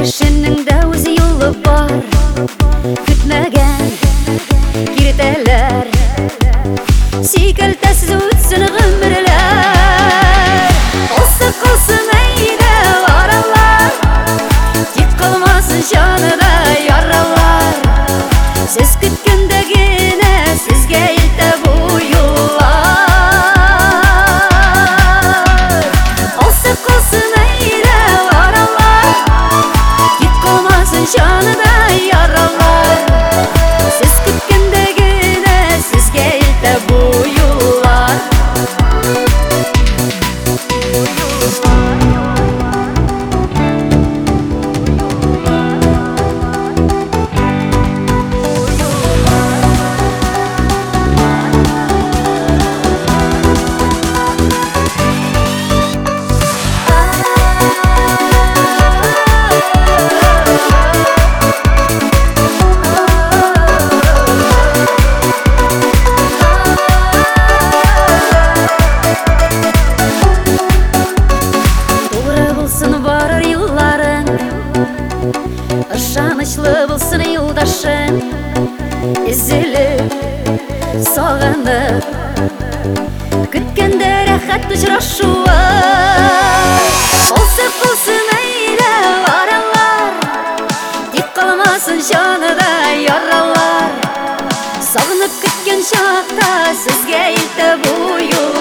Кешенең дә үз юлы бар, көтмәгән киртәләр, сикәлтәсез үтсен гомерләр. Калсын әйдә аралар, тик калмасын җаныда яралар. Сез көткәндә генә сезгә илтә бу юллар. Калсын әйдә аралар, тик калмасын җаныда яралар. Сез көткәндә генә сезгә илтә бу юллар. Барыр юлларың, ышанычлы булсын юлдашың, изелеп, сагынып, көткәндә рәхәт очрашуы. Калсын әйдә аралар, тик калмасын җаныда яралар. Сагынып көткән чакта сезгә илтә бу юл.